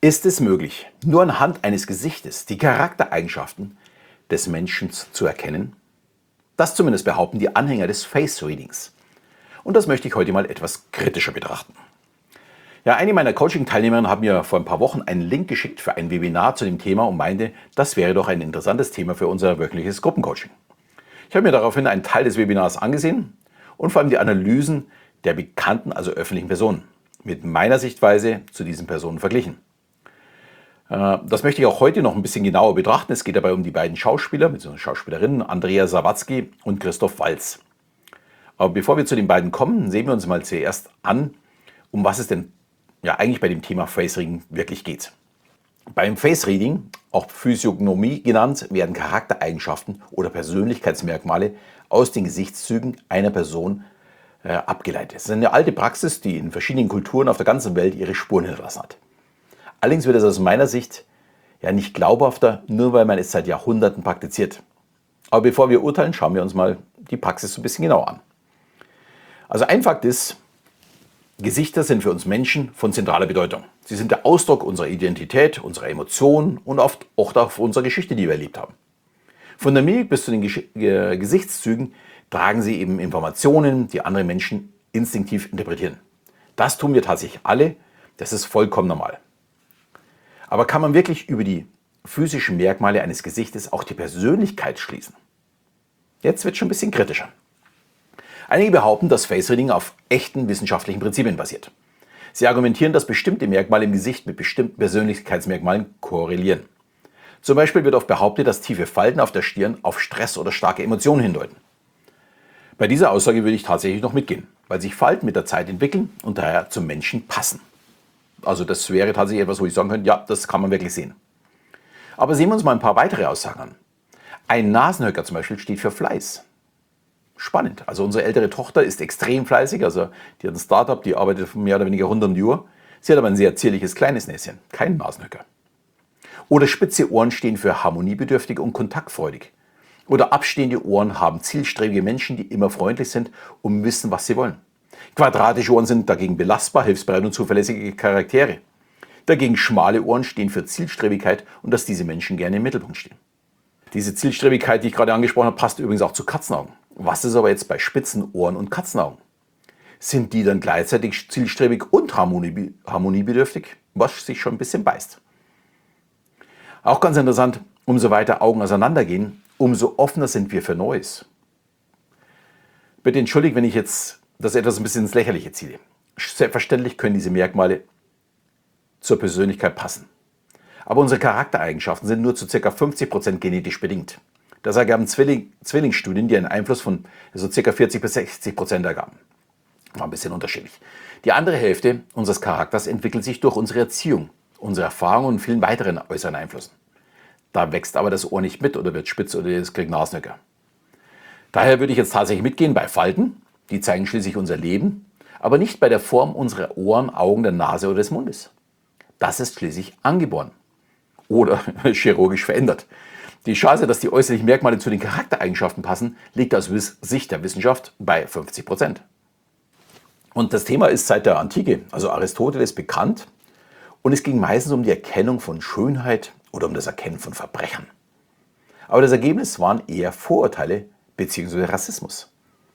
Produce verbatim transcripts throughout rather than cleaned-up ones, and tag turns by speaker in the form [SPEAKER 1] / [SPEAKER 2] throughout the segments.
[SPEAKER 1] Ist es möglich, nur anhand eines Gesichtes die Charaktereigenschaften des Menschen zu erkennen? Das zumindest behaupten die Anhänger des Face Readings. Und das möchte ich heute mal etwas kritischer betrachten. Ja, eine meiner Coaching-Teilnehmerinnen hat mir vor ein paar Wochen einen Link geschickt für ein Webinar zu dem Thema und meinte, das wäre doch ein interessantes Thema für unser wöchentliches Gruppencoaching. Ich habe mir daraufhin einen Teil des Webinars angesehen und vor allem die Analysen der bekannten, also öffentlichen Personen, mit meiner Sichtweise zu diesen Personen verglichen. Das möchte ich auch heute noch ein bisschen genauer betrachten. Es geht dabei um die beiden Schauspieler, bzw. Schauspielerinnen, Andrea Sawatzki und Christoph Waltz. Aber bevor wir zu den beiden kommen, sehen wir uns mal zuerst an, um was es denn ja eigentlich bei dem Thema Face Reading wirklich geht. Beim Face Reading, auch Physiognomie genannt, werden Charaktereigenschaften oder Persönlichkeitsmerkmale aus den Gesichtszügen einer Person äh, abgeleitet. Es ist eine alte Praxis, die in verschiedenen Kulturen auf der ganzen Welt ihre Spuren hinterlassen hat. Allerdings wird es aus meiner Sicht ja nicht glaubhafter, nur weil man es seit Jahrhunderten praktiziert. Aber bevor wir urteilen, schauen wir uns mal die Praxis so ein bisschen genauer an. Also ein Fakt ist, Gesichter sind für uns Menschen von zentraler Bedeutung. Sie sind der Ausdruck unserer Identität, unserer Emotionen und oft auch unserer Geschichte, die wir erlebt haben. Von der Mimik bis zu den Gesch äh, Gesichtszügen tragen sie eben Informationen, die andere Menschen instinktiv interpretieren. Das tun wir tatsächlich alle, das ist vollkommen normal. Aber kann man wirklich über die physischen Merkmale eines Gesichtes auch die Persönlichkeit schließen? Jetzt wird es schon ein bisschen kritischer. Einige behaupten, dass Face Reading auf echten wissenschaftlichen Prinzipien basiert. Sie argumentieren, dass bestimmte Merkmale im Gesicht mit bestimmten Persönlichkeitsmerkmalen korrelieren. Zum Beispiel wird oft behauptet, dass tiefe Falten auf der Stirn auf Stress oder starke Emotionen hindeuten. Bei dieser Aussage würde ich tatsächlich noch mitgehen, weil sich Falten mit der Zeit entwickeln und daher zum Menschen passen. Also das wäre tatsächlich etwas, wo ich sagen könnte, ja, das kann man wirklich sehen. Aber sehen wir uns mal ein paar weitere Aussagen an. Ein Nasenhöcker zum Beispiel steht für Fleiß. Spannend. Also unsere ältere Tochter ist extrem fleißig, also die hat ein Startup, die arbeitet mehr oder weniger rund um die Uhr. Sie hat aber ein sehr zierliches kleines Näschen, kein Nasenhöcker. Oder spitze Ohren stehen für harmoniebedürftig und kontaktfreudig. Oder abstehende Ohren haben zielstrebige Menschen, die immer freundlich sind und wissen, was sie wollen. Quadratische Ohren sind dagegen belastbar, hilfsbereit und zuverlässige Charaktere. Dagegen schmale Ohren stehen für Zielstrebigkeit und dass diese Menschen gerne im Mittelpunkt stehen. Diese Zielstrebigkeit, die ich gerade angesprochen habe, passt übrigens auch zu Katzenaugen. Was ist aber jetzt bei spitzen Ohren und Katzenaugen? Sind die dann gleichzeitig zielstrebig und harmonie, harmoniebedürftig? Was sich schon ein bisschen beißt. Auch ganz interessant, umso weiter Augen auseinandergehen, umso offener sind wir für Neues. Bitte entschuldigt, wenn ich jetzt das etwas ein bisschen ins Lächerliche ziehe. Selbstverständlich können diese Merkmale zur Persönlichkeit passen. Aber unsere Charaktereigenschaften sind nur zu ca. fünfzig Prozent genetisch bedingt. Das ergaben Zwilling, Zwillingsstudien, die einen Einfluss von so ca. vierzig bis sechzig Prozent ergaben. War ein bisschen unterschiedlich. Die andere Hälfte unseres Charakters entwickelt sich durch unsere Erziehung, unsere Erfahrungen und vielen weiteren äußeren Einflüssen. Da wächst aber das Ohr nicht mit oder wird spitz oder es kriegt Nasenhöcker. Daher würde ich jetzt tatsächlich mitgehen bei Falten, die zeigen schließlich unser Leben, aber nicht bei der Form unserer Ohren, Augen, der Nase oder des Mundes. Das ist schließlich angeboren oder chirurgisch verändert. Die Chance, dass die äußerlichen Merkmale zu den Charaktereigenschaften passen, liegt aus Sicht der Wissenschaft bei fünfzig Prozent. Und das Thema ist seit der Antike, also Aristoteles, bekannt und es ging meistens um die Erkennung von Schönheit oder um das Erkennen von Verbrechern. Aber das Ergebnis waren eher Vorurteile bzw. Rassismus.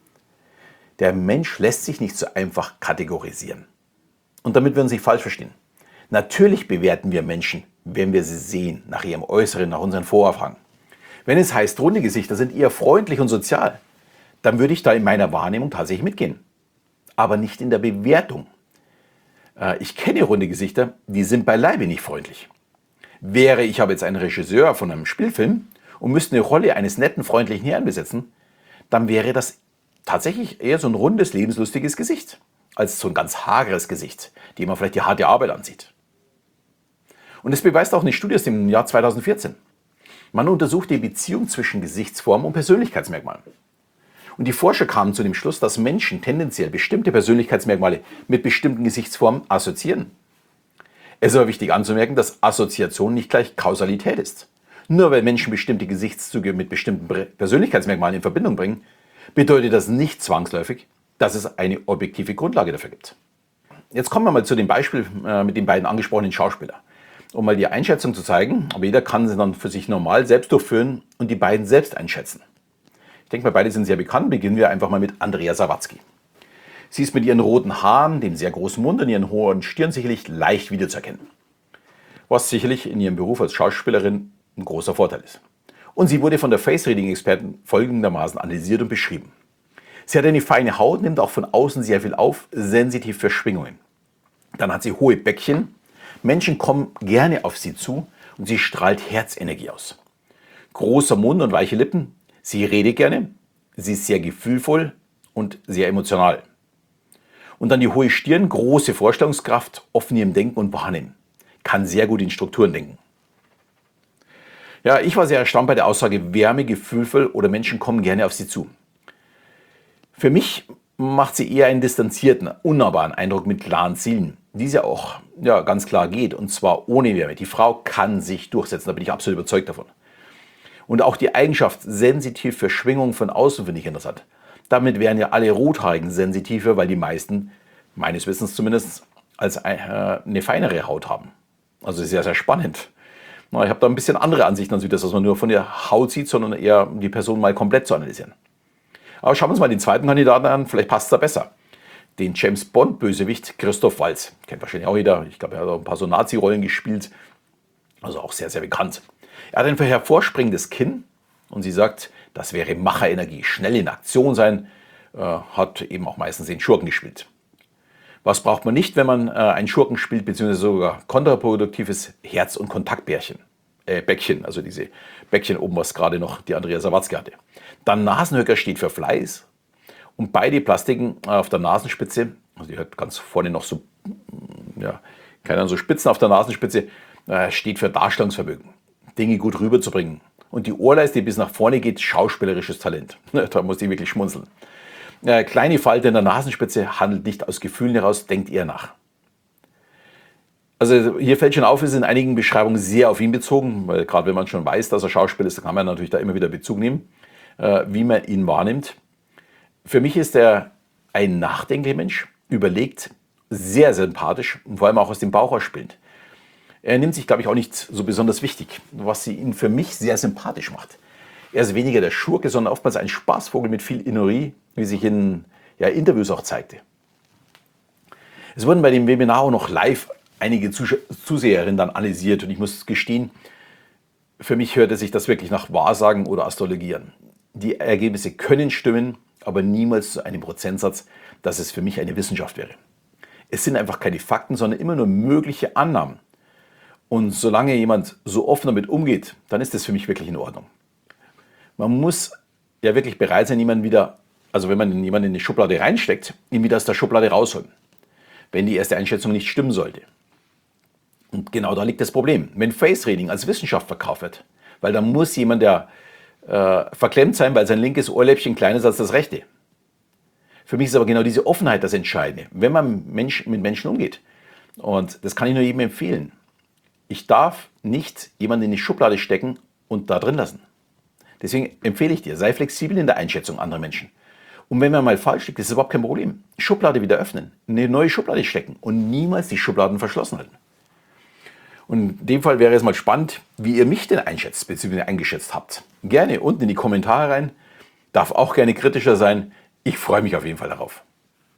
[SPEAKER 1] Der Mensch lässt sich nicht so einfach kategorisieren. Und damit wir uns nicht falsch verstehen. Natürlich bewerten wir Menschen, wenn wir sie sehen, nach ihrem Äußeren, nach unseren Vorerfahrungen. Wenn es heißt, runde Gesichter sind eher freundlich und sozial, dann würde ich da in meiner Wahrnehmung tatsächlich mitgehen. Aber nicht in der Bewertung. Ich kenne runde Gesichter, die sind beileibe nicht freundlich. Wäre ich aber jetzt ein Regisseur von einem Spielfilm und müsste eine Rolle eines netten, freundlichen Herrn besetzen, dann wäre das tatsächlich eher so ein rundes, lebenslustiges Gesicht, als so ein ganz hageres Gesicht, dem man vielleicht die harte Arbeit ansieht. Und das beweist auch eine Studie aus dem Jahr zweitausendvierzehn. Man untersucht die Beziehung zwischen Gesichtsform und Persönlichkeitsmerkmalen. Und die Forscher kamen zu dem Schluss, dass Menschen tendenziell bestimmte Persönlichkeitsmerkmale mit bestimmten Gesichtsformen assoziieren. Es ist aber wichtig anzumerken, dass Assoziation nicht gleich Kausalität ist. Nur weil Menschen bestimmte Gesichtszüge mit bestimmten Persönlichkeitsmerkmalen in Verbindung bringen, bedeutet das nicht zwangsläufig, dass es eine objektive Grundlage dafür gibt. Jetzt kommen wir mal zu dem Beispiel mit den beiden angesprochenen Schauspielern. um mal die Einschätzung zu zeigen. Aber jeder kann sie dann für sich normal selbst durchführen und die beiden selbst einschätzen. Ich denke mal, beide sind sehr bekannt. Beginnen wir einfach mal mit Andrea Sawatzki. Sie ist mit ihren roten Haaren, dem sehr großen Mund und ihren hohen Stirn sicherlich leicht wiederzuerkennen. Was sicherlich in ihrem Beruf als Schauspielerin ein großer Vorteil ist. Und sie wurde von der Face-Reading-Experten folgendermaßen analysiert und beschrieben. Sie hat eine feine Haut, nimmt auch von außen sehr viel auf, sensitiv für Schwingungen. Dann hat sie hohe Bäckchen. Menschen kommen gerne auf sie zu und sie strahlt Herzenergie aus. Großer Mund und weiche Lippen. Sie redet gerne. Sie ist sehr gefühlvoll und sehr emotional. Und dann die hohe Stirn, große Vorstellungskraft, offen im Denken und Wahrnehmen. Kann sehr gut in Strukturen denken. Ja, ich war sehr erstaunt bei der Aussage Wärme, gefühlvoll oder Menschen kommen gerne auf sie zu. Für mich macht sie eher einen distanzierten, unnahbaren Eindruck mit klaren Zielen, die sie auch ja, ganz klar geht und zwar ohne Wärme. Die Frau kann sich durchsetzen, da bin ich absolut überzeugt davon. Und auch die Eigenschaft sensitiv für Schwingungen von außen finde ich interessant. Damit wären ja alle Rothaarigen sensitiver, weil die meisten, meines Wissens zumindest, als eine feinere Haut haben. Also sehr, sehr spannend. Ich habe da ein bisschen andere Ansichten als das, was man nur von der Haut sieht, sondern eher die Person mal komplett zu analysieren. Aber schauen wir uns mal den zweiten Kandidaten an, vielleicht passt es da besser. Den James Bond-Bösewicht Christoph Waltz. Kennt wahrscheinlich auch jeder. Ich glaube, er hat auch ein paar so Nazi-Rollen gespielt. Also auch sehr, sehr bekannt. Er hat ein hervorspringendes Kinn und sie sagt, das wäre Macherenergie, schnell in Aktion sein, äh, hat eben auch meistens den Schurken gespielt. Was braucht man nicht, wenn man äh, einen Schurken spielt, beziehungsweise sogar kontraproduktives Herz- und Kontaktbärchen, äh, Bäckchen, also diese Bäckchen oben, was gerade noch die Andrea Sawatzki hatte. Dann Nasenhöcker steht für Fleiß und beide Plastiken äh, auf der Nasenspitze, also die hat ganz vorne noch so, ja, keine Ahnung, so Spitzen auf der Nasenspitze, äh, steht für Darstellungsvermögen, Dinge gut rüberzubringen. Und die Ohrleiste, die bis nach vorne geht, schauspielerisches Talent. Da muss ich wirklich schmunzeln. Äh, kleine Falte in der Nasenspitze handelt nicht aus Gefühlen heraus, denkt eher nach. Also hier fällt schon auf, ist in einigen Beschreibungen sehr auf ihn bezogen, weil gerade wenn man schon weiß, dass er Schauspieler ist, kann man natürlich da immer wieder Bezug nehmen, äh, wie man ihn wahrnimmt. Für mich ist er ein nachdenklicher Mensch, überlegt, sehr sympathisch und vor allem auch aus dem Bauch ausspielend. Er nimmt sich, glaube ich, auch nicht so besonders wichtig, was ihn für mich sehr sympathisch macht. Er ist weniger der Schurke, sondern oftmals ein Spaßvogel mit viel Innerie, wie sich in ja, Interviews auch zeigte. Es wurden bei dem Webinar auch noch live einige Zus- Zuseherinnen dann analysiert und ich muss gestehen, für mich hörte sich das wirklich nach Wahrsagen oder Astrologie an. Die Ergebnisse können stimmen, aber niemals zu einem Prozentsatz, dass es für mich eine Wissenschaft wäre. Es sind einfach keine Fakten, sondern immer nur mögliche Annahmen. Und solange jemand so offen damit umgeht, dann ist das für mich wirklich in Ordnung. Man muss ja wirklich bereit sein, jemanden wieder, also wenn man jemanden in die Schublade reinsteckt, ihn wieder aus der Schublade rausholen, wenn die erste Einschätzung nicht stimmen sollte. Und genau da liegt das Problem. Wenn Face Reading als Wissenschaft verkauft wird, weil dann muss jemand, der äh, verklemmt sein, weil sein linkes Ohrläppchen kleiner ist als das rechte. Für mich ist aber genau diese Offenheit das Entscheidende, wenn man Mensch, mit Menschen umgeht. Und das kann ich nur jedem empfehlen. Ich darf nicht jemanden in die Schublade stecken und da drin lassen. Deswegen empfehle ich dir, sei flexibel in der Einschätzung anderer Menschen. Und wenn man mal falsch liegt, ist das überhaupt kein Problem. Schublade wieder öffnen, eine neue Schublade stecken und niemals die Schubladen verschlossen halten. Und in dem Fall wäre es mal spannend, wie ihr mich denn einschätzt, bzw. eingeschätzt habt. Gerne unten in die Kommentare rein, darf auch gerne kritischer sein. Ich freue mich auf jeden Fall darauf.